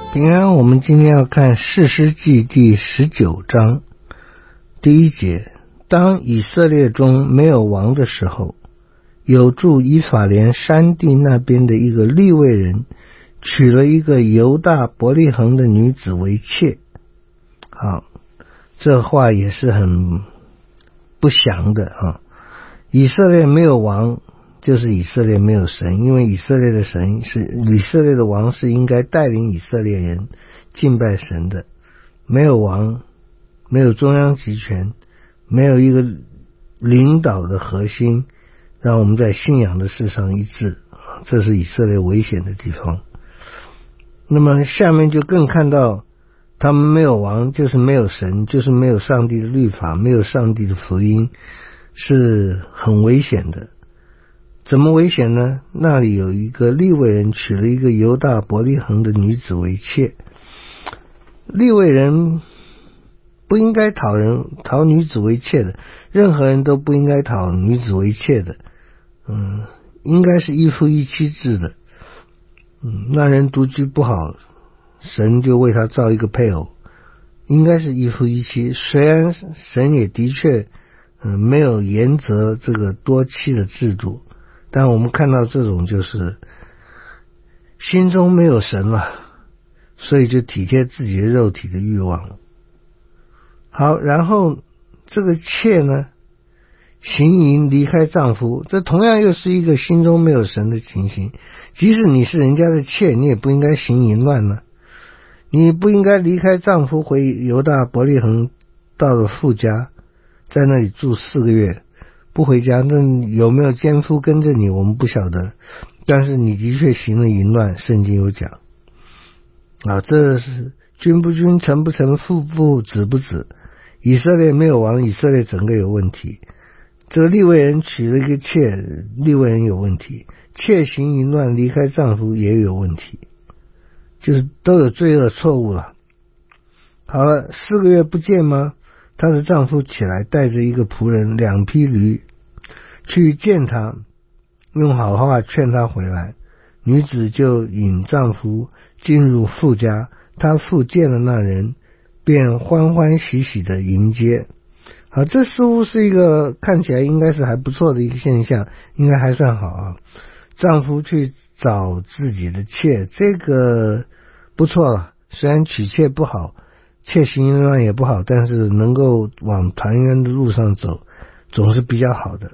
平安，我们今天要看士师记第19章第1节。当以色列中没有王的时候，有住以法莲山地那边的一个利未人，娶了一个犹大伯利恒的女子为妾。好，这话也是很不祥的啊。以色列没有王，就是以色列没有神，因为以色列的王是应该带领以色列人敬拜神的。没有王，没有中央集权，没有一个领导的核心，让我们在信仰的事上一致，这是以色列危险的地方。那么下面就更看到他们没有王，就是没有神，就是没有上帝的律法，没有上帝的福音，是很危险的。怎么危险呢？那里有一个利未人娶了一个犹大伯利恒的女子为妾。利未人不应该讨女子为妾的，任何人都不应该讨女子为妾的。应该是一夫一妻制的。那人独居不好，神就为他造一个配偶，应该是一夫一妻。虽然神也的确没有严责这个多妻的制度，但我们看到这种就是心中没有神了，所以就体贴自己的肉体的欲望。好，然后这个妾呢，行淫离开丈夫，这同样又是一个心中没有神的情形。即使你是人家的妾，你也不应该行淫乱呢。你不应该离开丈夫回犹大伯利恒，到了父家，在那里住4个月不回家。那有没有奸夫跟着你我们不晓得，但是你的确行了淫乱，圣经有讲这是君不君，臣不臣，父不父，子不子。以色列没有王，以色列整个有问题。这个利未人娶了一个妾，利未人有问题。妾行淫乱离开丈夫也有问题，就是都有罪恶错误了。好了，4个月不见吗？她的丈夫起来，带着一个仆人2匹驴去见她，用好话劝她回来。女子就引丈夫进入父家，她父见了那人，便欢欢喜喜的迎接。好，这似乎是一个看起来应该是还不错的一个现象，应该还算好啊。丈夫去找自己的妾，这个不错了。虽然娶妾不好，妾行淫乱也不好，但是能够往团圆的路上走，总是比较好的。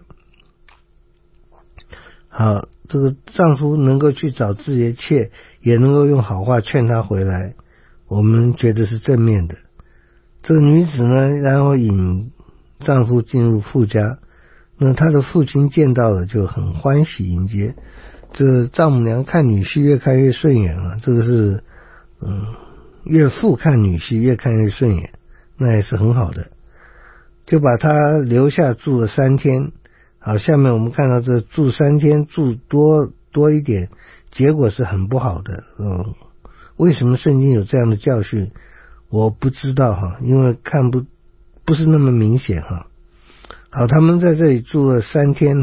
好，这个丈夫能够去找自己的妾，也能够用好话劝她回来，我们觉得是正面的。这个女子呢，然后引丈夫进入父家，那她的父亲见到了就很欢喜迎接。这丈母娘看女婿越看越顺眼了，这个是岳父看女婿越看越顺眼，那也是很好的，就把她留下住了3天。好，下面我们看到这住3天住多一点，结果是很不好的。为什么圣经有这样的教训我不知道因为不是那么明显好，他们在这里住了3天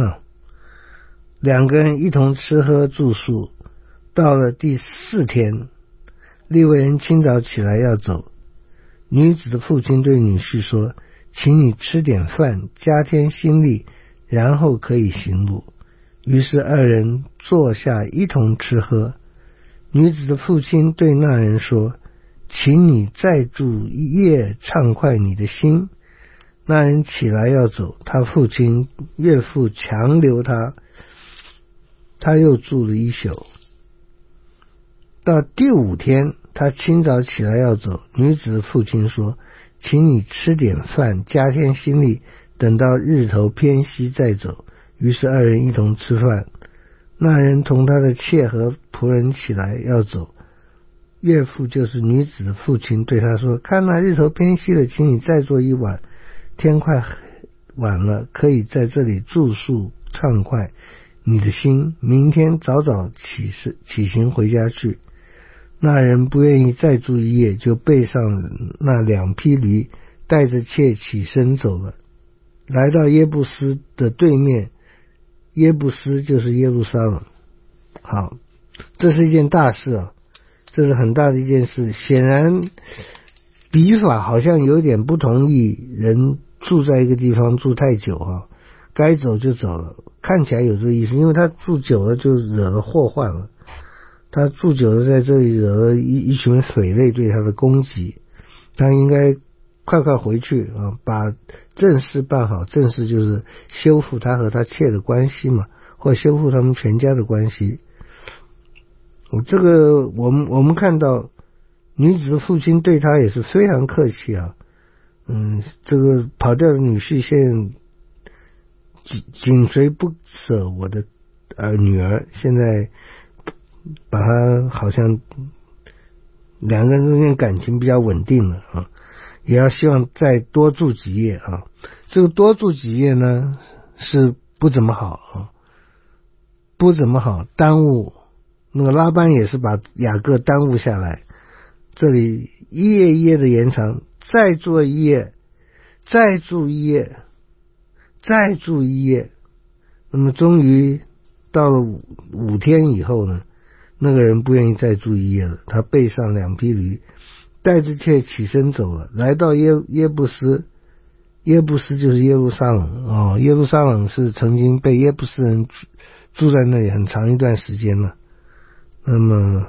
2个人一同吃喝住宿。到了第4天，利未人清早起来要走，女子的父亲对女婿说，请你吃点饭，加添心力，然后可以行路。于是2人坐下一同吃喝。女子的父亲对那人说，请你再住一夜，畅快你的心。那人起来要走，他父亲岳父强留他又住了1宿。到第5天，他清早起来要走，女子的父亲说，请你吃点饭，加添心力，等到日头偏西再走。于是2人一同吃饭。那人同他的妾和仆人起来要走，岳父就是女子的父亲对他说，看那日头偏西了，请你再坐一晚，天快晚了，可以在这里住宿畅快你的心，明天早早起行回家去。那人不愿意再住一夜，就背上那2匹驴，带着妾起身走了，来到耶布斯的对面。耶布斯就是耶路撒冷。好，这是一件大事这是很大的一件事。显然笔法好像有点不同意人住在一个地方住太久啊，该走就走了，看起来有这个意思，因为他住久了就惹了祸患了，他住久了在这里惹了一群匪类对他的攻击，他应该快快回去啊，把正事办好。正事就是修复他和他妾的关系嘛，或修复他们全家的关系。这个我们看到女子的父亲对他也是非常客气啊，这个跑掉的女婿现紧随不舍我的女儿，现在把他好像两个人中间感情比较稳定了啊，也要希望再多住几夜啊。这个多住几夜呢是不怎么好啊，不怎么好，耽误。那个拉班也是把雅各耽误下来，这里一夜一夜的延长，再住一夜，再住一夜，再住一夜，那么终于到了5天以后呢，那个人不愿意再住一夜了，他背上2匹驴，带着妾起身走了，来到耶布斯。耶布斯就是耶路撒冷耶路撒冷是曾经被耶布斯人住在那里很长一段时间了。那么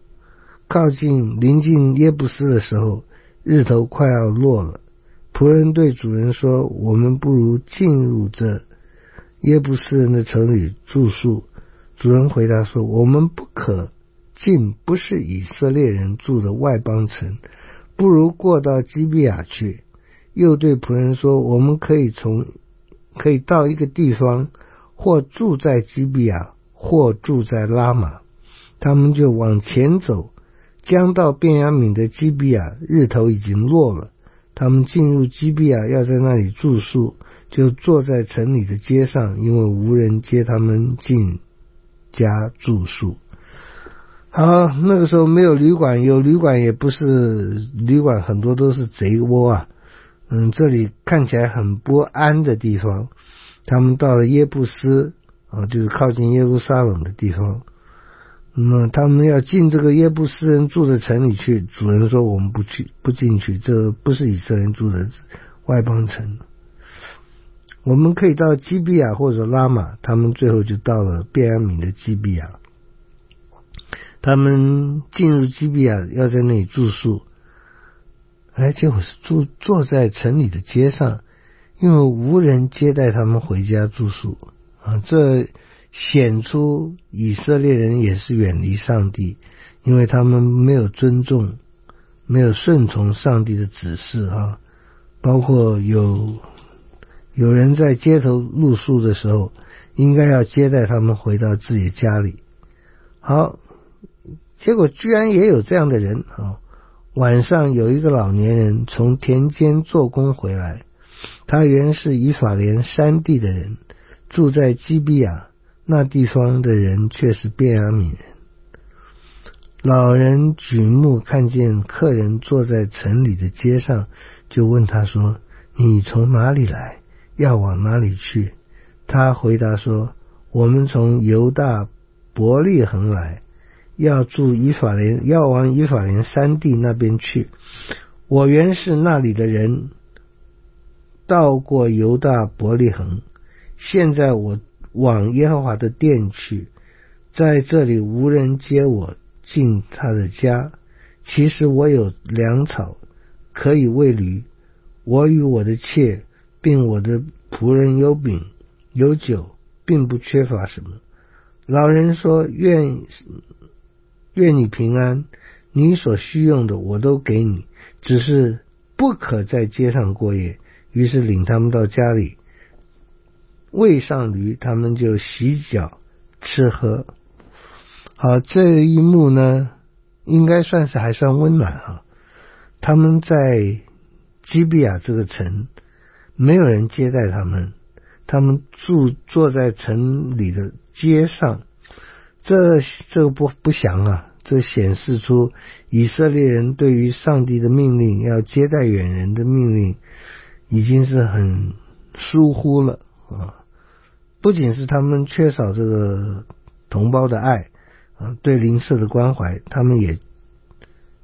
临近耶布斯的时候，日头快要落了，仆人对主人说，我们不如进入这耶布斯人的城里住宿。主人回答说，我们不可进不是以色列人住的外邦城，不如过到基比亚去。又对仆人说，我们可以到一个地方，或住在基比亚，或住在拉玛。他们就往前走，将到便雅悯的基比亚，日头已经落了。他们进入基比亚，要在那里住宿，就坐在城里的街上，因为无人接他们进家住宿。好，那个时候没有旅馆，有旅馆也不是旅馆，很多都是贼窝啊。这里看起来很不安的地方。他们到了耶布斯就是靠近耶路撒冷的地方。那么他们要进这个耶布斯人住的城里去，主人说我们不进去，这不是以色列人住的外邦城。我们可以到基比亚或者拉玛，他们最后就到了便雅悯的基比亚。他们进入基比亚，要在那里住宿，结果是坐在城里的街上，因为无人接待他们回家住宿这显出以色列人也是远离上帝，因为他们没有尊重，没有顺从上帝的指示包括有人在街头露宿的时候，应该要接待他们回到自己的家里。好，结果居然也有这样的人晚上有一个老年人从田间做工回来，他原是以法莲山地的人，住在基比亚，那地方的人却是便雅悯人。老人举目看见客人坐在城里的街上，就问他说，你从哪里来，要往哪里去？他回答说，我们从犹大伯利恒来，要往以法莲山地那边去。我原是那里的人，到过犹大伯利恒，现在我往耶和华的殿去，在这里无人接我进他的家。其实我有粮草可以喂驴，我与我的妾并我的仆人有饼有酒，并不缺乏什么。老人说，愿你平安，你所需用的我都给你，只是不可在街上过夜。于是领他们到家里，喂上驴，他们就洗脚吃喝。好，这一幕呢应该还算温暖他们在基比亚这个城，没有人接待他们，他们坐在城里的街上。这个不详这显示出以色列人对于上帝的命令，要接待远人的命令已经是很疏忽了不仅是他们缺少这个同胞的爱对邻舍的关怀，他们也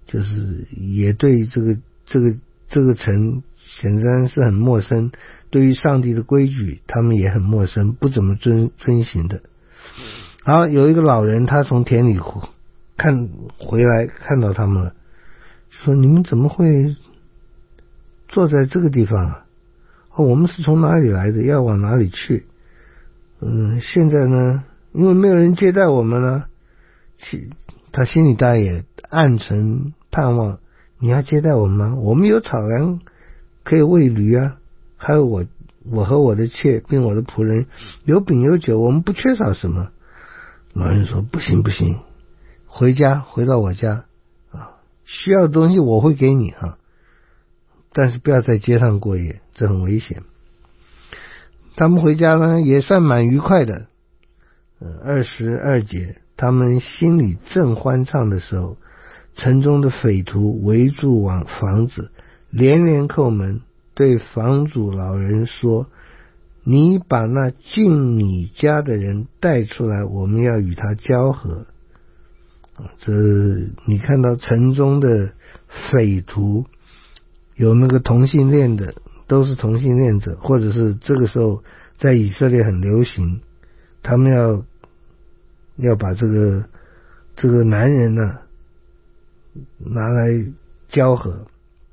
就是也对这个城显然是很陌生，对于上帝的规矩他们也很陌生，不怎么遵行的。好，有一个老人他从田里回来看到他们了，说你们怎么会坐在这个地方啊？我们是从哪里来的，要往哪里去？现在呢，因为没有人接待我们了，他心里当然也暗存盼望，你要接待我们吗？我们有草粮可以喂驴啊，还有我和我的妾并我的仆人有饼有酒，我们不缺少什么。老人说不行，回到我家啊，需要的东西我会给你啊，但是不要在街上过夜，这很危险。他们回家呢也算蛮愉快的。22节，他们心里正欢畅的时候，城中的匪徒围住房子，连连叩门，对房主老人说，你把那进你家的人带出来，我们要与他交合。这你看到城中的匪徒有那个同性恋的，都是同性恋者，或者是这个时候在以色列很流行，他们要把这个男人呢拿来交合。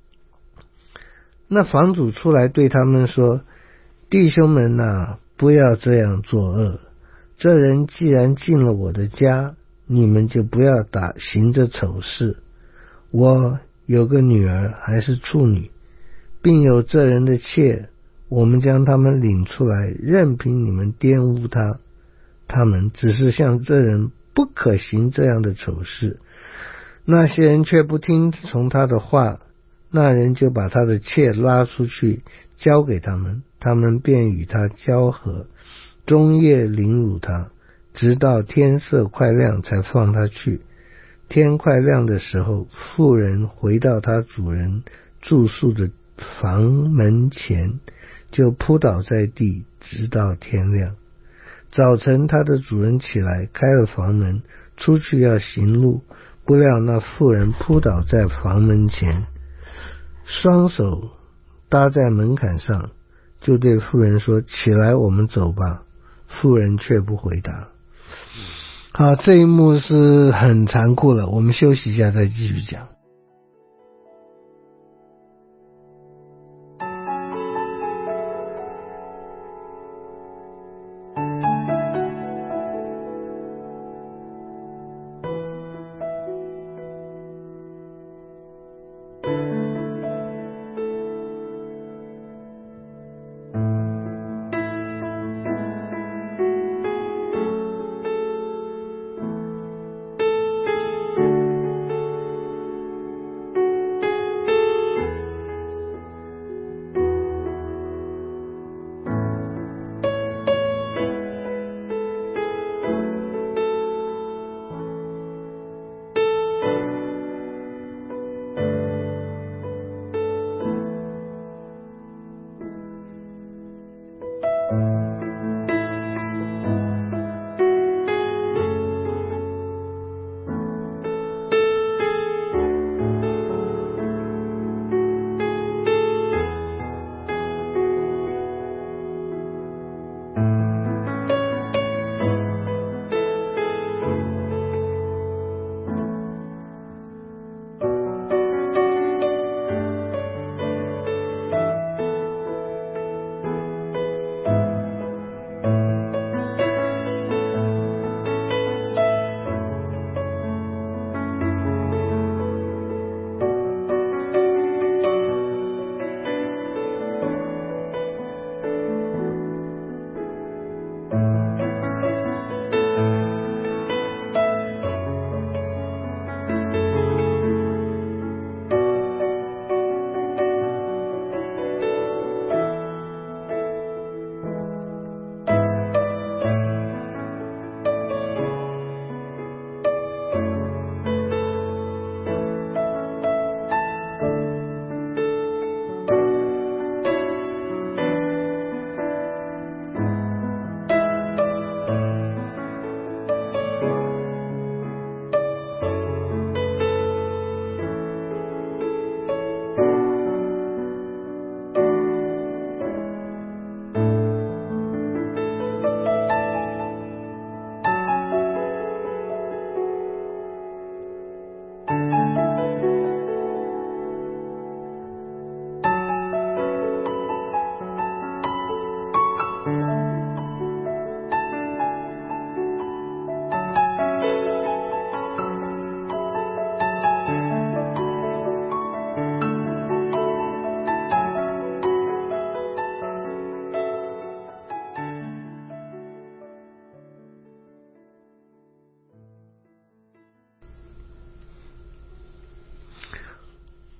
那房主出来对他们说，弟兄们啊，不要这样作恶，这人既然进了我的家，你们就不要行着丑事。我有个女儿还是处女，并有这人的妾，我们将他们领出来，任凭你们玷污他们只是像这人不可行这样的丑事。那些人却不听从他的话，那人就把他的妾拉出去交给他们，他们便与他交合，终夜凌辱他，直到天色快亮才放他去。天快亮的时候，妇人回到他主人住宿的房门前，就扑倒在地，直到天亮。早晨他的主人起来，开了房门，出去要行路，不料那妇人扑倒在房门前，双手搭在门槛上，就对妇人说，起来，我们走吧。妇人却不回答。好，这一幕是很残酷的，我们休息一下再继续讲。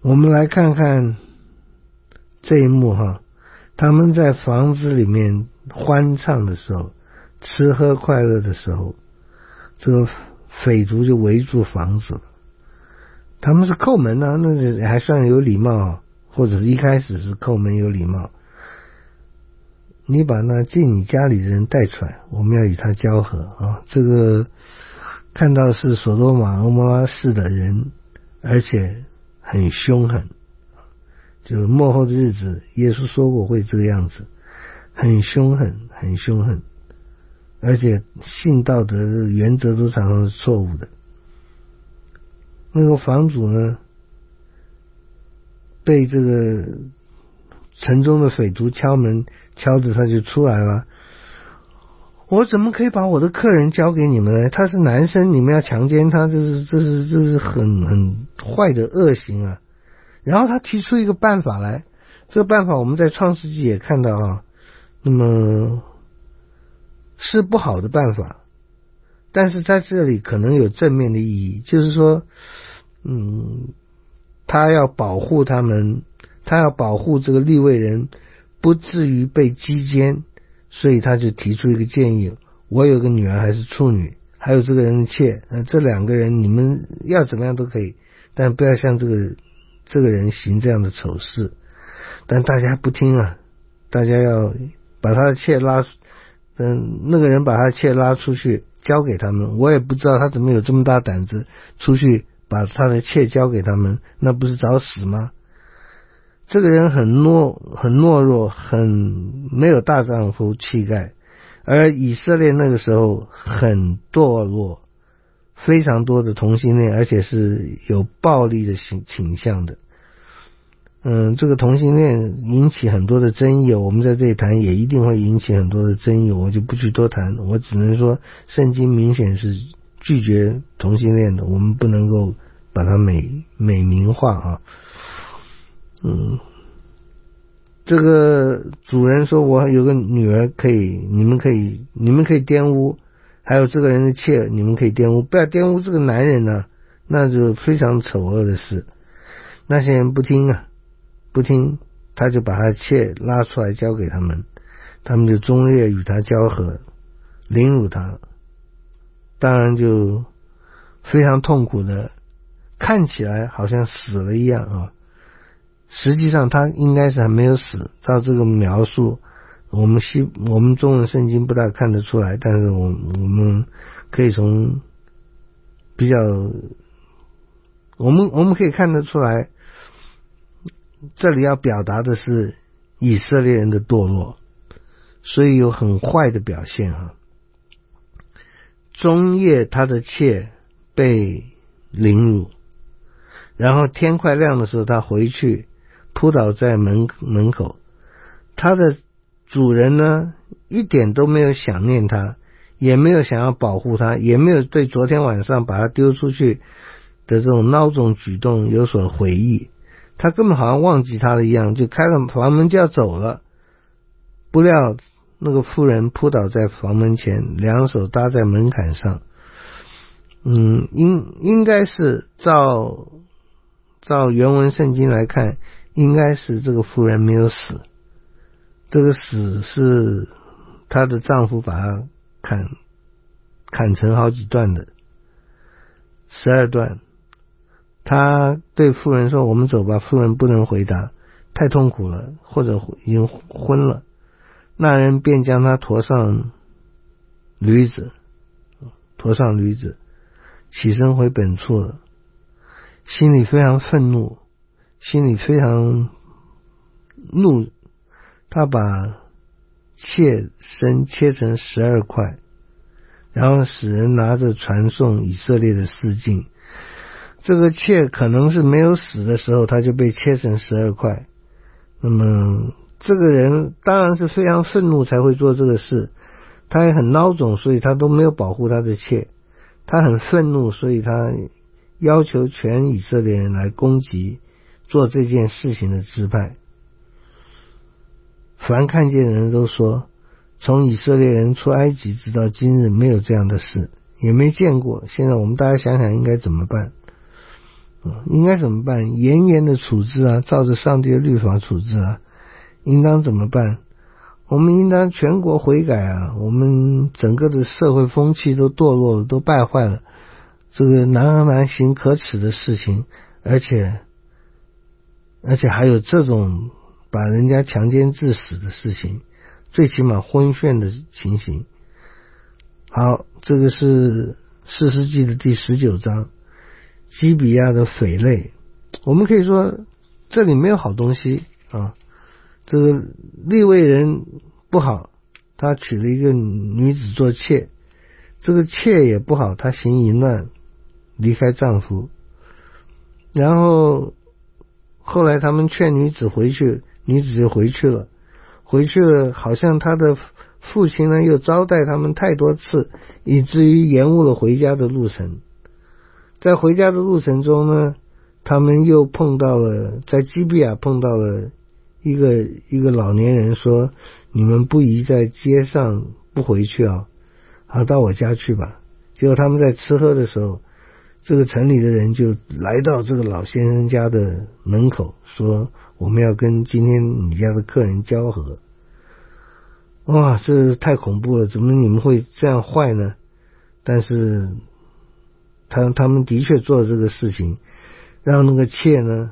我们来看看这一幕哈，他们在房子里面欢唱的时候，吃喝快乐的时候，这个匪徒就围住房子了。他们是叩门啊，那还算有礼貌啊，或者是一开始是叩门有礼貌。你把那进你家里的人带出来，我们要与他交合啊！这个看到是所多玛蛾摩拉市的人，而且很凶狠。就末后的日子，耶稣说过会这个样子，很凶狠，很凶狠，而且信道德的原则都常常是错误的。那个房主呢，被这个城中的匪徒敲门，敲着他就出来了。我怎么可以把我的客人交给你们呢？他是男生，你们要强奸他，这是很坏的恶行啊！然后他提出一个办法来，这个办法我们在创世纪也看到啊，那么是不好的办法，但是在这里可能有正面的意义，就是说，他要保护他们，他要保护这个利未人不至于被击奸，所以他就提出一个建议：我有个女儿还是处女，还有这个人的妾，这两个人你们要怎么样都可以，但不要像这个人行这样的丑事。但大家不听啊，大家要把他的妾拉，那个人把他的妾拉出去交给他们。我也不知道他怎么有这么大胆子出去把他的妾交给他们，那不是找死吗？这个人很懦弱，很没有大丈夫气概，而以色列那个时候很堕落，非常多的同性恋，而且是有暴力的倾向的。这个同性恋引起很多的争议，我们在这里谈也一定会引起很多的争议，我就不去多谈，我只能说圣经明显是拒绝同性恋的，我们不能够把它美名化啊。这个主人说我有个女儿可以，你们可以玷污，还有这个人的妾你们可以玷污，不要玷污这个男人啊，那就非常丑恶的事。那些人不听，他就把他的妾拉出来交给他们，他们就终日与他交合，凌辱他，当然就非常痛苦的，看起来好像死了一样啊。实际上他应该是还没有死，照这个描述，我们中文圣经不大看得出来，但是我们可以从比较，我们可以看得出来，这里要表达的是以色列人的堕落，所以有很坏的表现啊。中夜他的妾被凌辱，然后天快亮的时候他回去扑倒在门口，他的主人呢一点都没有想念他，也没有想要保护他，也没有对昨天晚上把他丢出去的这种孬种举动有所回忆，他根本好像忘记他了一样，就开了房门就要走了。不料那个妇人扑倒在房门前，两手搭在门槛上。应该是照原文圣经来看，应该是这个妇人没有死，这个死是她的丈夫把她砍成好几段的，12段。他对妇人说我们走吧，妇人不能回答，太痛苦了，或者已经昏了。那人便将他驮上驴子，起身回本处了，心里非常愤怒，心里非常怒，他把妾身切成12块，然后使人拿着传送以色列的示镜。这个妾可能是没有死的时候他就被切成12块，那么这个人当然是非常愤怒才会做这个事，他也很孬种，所以他都没有保护他的妾，他很愤怒，所以他要求全以色列人来攻击做这件事情的支派。凡看见的人都说，从以色列人出埃及直到今日没有这样的事，也没见过，现在我们大家想想应该怎么办。 应该怎么办？严严的处置啊，照着上帝的律法处置啊。应当怎么办？我们应当全国悔改啊！我们整个的社会风气都堕落了，都败坏了，这个难行可耻的事情，而且还有这种把人家强奸致死的事情，最起码昏眩的情形。好，这个是士师记的第19章，基比亚的匪类。我们可以说这里没有好东西啊。这个利未人不好，他娶了一个女子做妾，这个妾也不好，她行淫乱，离开丈夫。然后后来他们劝女子回去，女子就回去了，好像她的父亲呢又招待他们太多次，以至于延误了回家的路程。在回家的路程中呢，他们又碰到了，在基比亚碰到了一个老年人，说你们不宜在街上不回去啊，好，到我家去吧。结果他们在吃喝的时候，这个城里的人就来到这个老先生家的门口，说我们要跟今天你家的客人交合。哇，这太恐怖了，怎么你们会这样坏呢？但是他们的确做了这个事情，让那个妾呢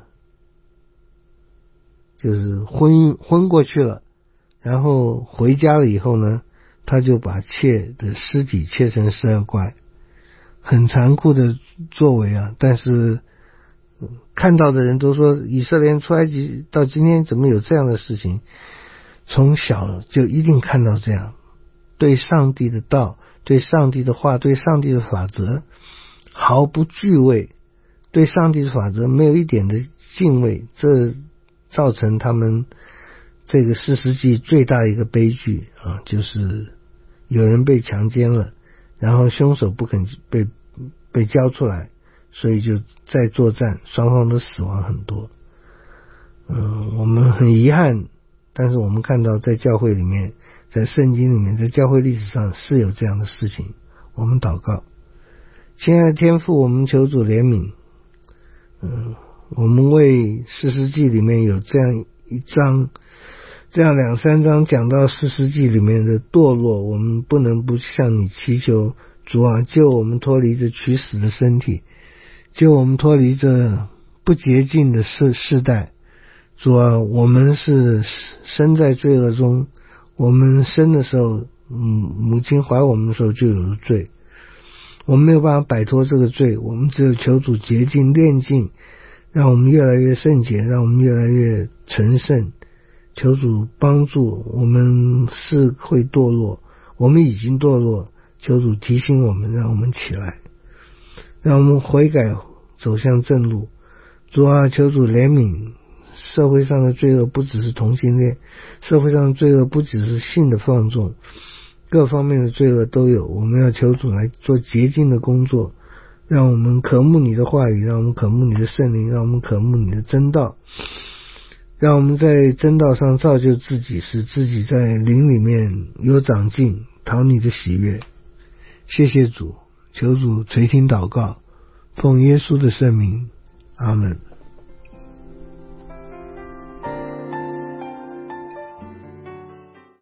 就是昏过去了，然后回家了以后呢，他就把妾的尸体切成12块，很残酷的作为啊！但是看到的人都说，以色列人出埃及到今天怎么有这样的事情？从小就一定看到这样，对上帝的道，对上帝的话，对上帝的法则毫不惧畏，对上帝的法则没有一点的敬畏，这造成他们这个士师记最大的一个悲剧啊，就是有人被强奸了，然后凶手不肯被交出来，所以就再作战，双方都死亡很多。我们很遗憾，但是我们看到在教会里面，在圣经里面，在教会历史上是有这样的事情。我们祷告，亲爱的天父，我们求主怜悯。我们为士师记里面有这样一章，这样2-3章讲到士师记里面的堕落，我们不能不向你祈求，主啊，救我们脱离这取死的身体，救我们脱离这不洁净的世代。主啊，我们是生在罪恶中，我们生的时候，母亲怀我们的时候就有了罪，我们没有办法摆脱这个罪，我们只有求主洁净炼净，让我们越来越圣洁，让我们越来越成圣。求主帮助，我们是会堕落，我们已经堕落，求主提醒我们，让我们起来，让我们悔改，走向正路。主啊，求主怜悯，社会上的罪恶不只是同性恋，社会上的罪恶不只是性的放纵，各方面的罪恶都有。我们要求主来做洁净的工作，让我们渴慕你的话语，让我们渴慕你的圣灵，让我们渴慕你的真道，让我们在真道上造就自己，使自己在灵里面有长进，讨你的喜悦。谢谢主，求主垂听祷告，奉耶稣的圣名，阿们。